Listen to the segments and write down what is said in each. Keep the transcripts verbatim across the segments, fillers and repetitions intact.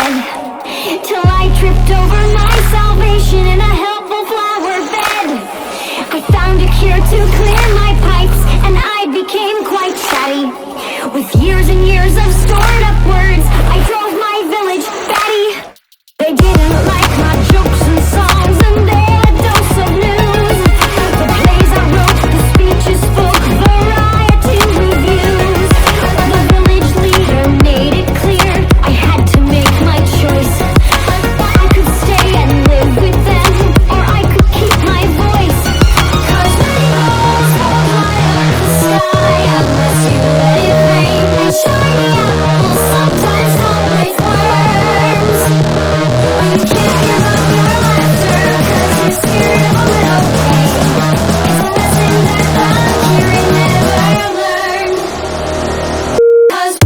head, till I tripped over my salvation in a helpful flower bed. I found a cure to clear my pipes, and I became quite chatty. With years and years of stored up words, I drove my village batty. They didn't like my jokes and songs, and they had a dose of news. The plays I wrote, the speeches spoke, variety reviews. The village leader made it clear I had to make my choice. I could stay and live with them, or I could keep my voice. Cause rainbows fall high up the sky unless you let it rain. And shiny apples sometimes don't break worms. You can't give up your laughter, cause you're scared of a little pain. It's a lesson that the hearing never learned. Cause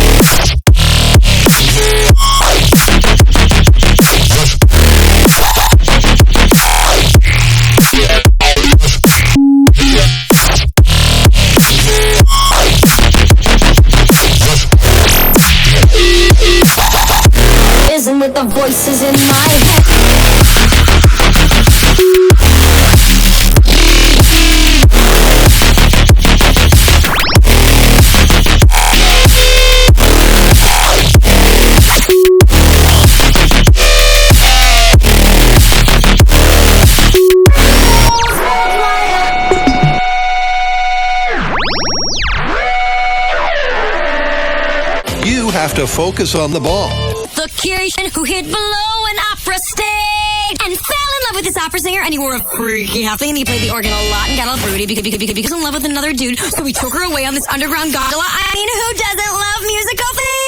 isn't with the voices in my head. You have to focus on the ball. The Curian who hid below an opera stage and fell in love with this opera singer, and he wore a freaky outfit, and he played the organ a lot and got all broody because, because, because, because he was in love with another dude. So we took her away on this underground gondola. I mean, who doesn't love musical things?